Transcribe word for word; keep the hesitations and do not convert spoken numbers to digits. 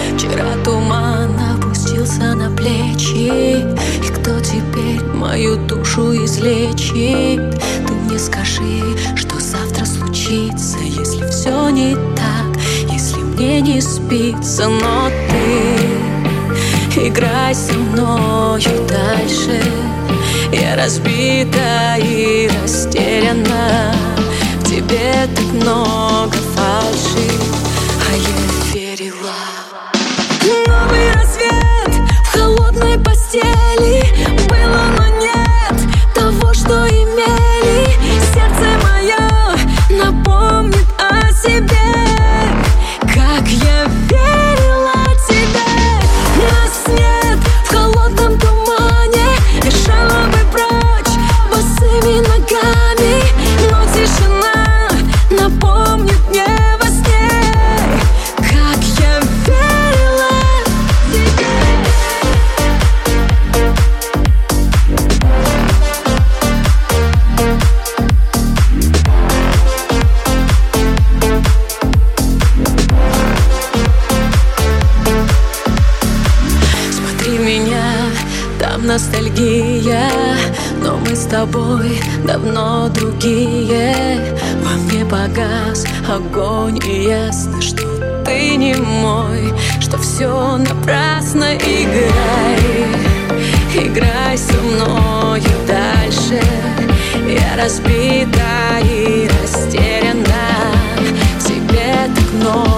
Вчера туман опустился на плечи, и кто теперь мою душу излечит? Ты мне скажи, что завтра случится, если все не так, если мне не спится. Но ты играй со мною дальше. Я разбита и растеряна, в тебе так много фальши, а я верила. Новый рассвет в холодной постели. Было, но нет того, что имели. Сердце мое напомнит о себе, как я верила тебе. Нас нет в холодном тумане, бежала бы прочь босыми ногами, но тишина напомнит мне во сне, как я верила тебе. Смотри меня, там ностальгия, но мы с тобой давно другие. Во мне погас огонь, и ясно, что ты не мой, что все напрасно. Играй, играй со мною дальше. Я разбита и растеряна, в тебе так много